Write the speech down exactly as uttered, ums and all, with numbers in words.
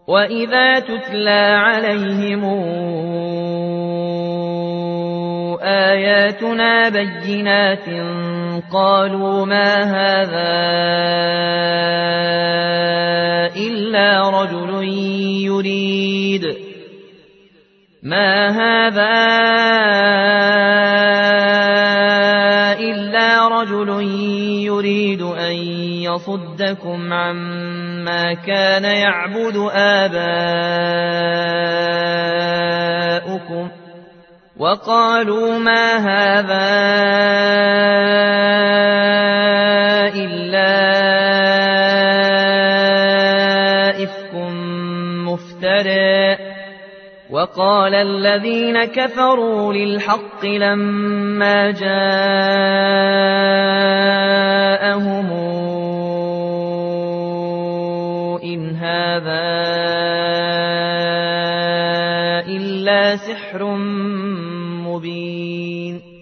وإذا تتلى عليهم آياتنا بينات قالوا ما هذا إلا رجل يريد ما هذا إلا رجل يريد أن يصدكم عما كان يعبد آباؤكم وقالوا ما هذا إلا إفك مفترى وقال الذين كفروا للحق لما جاءهم إن هذا إلا سحر مبين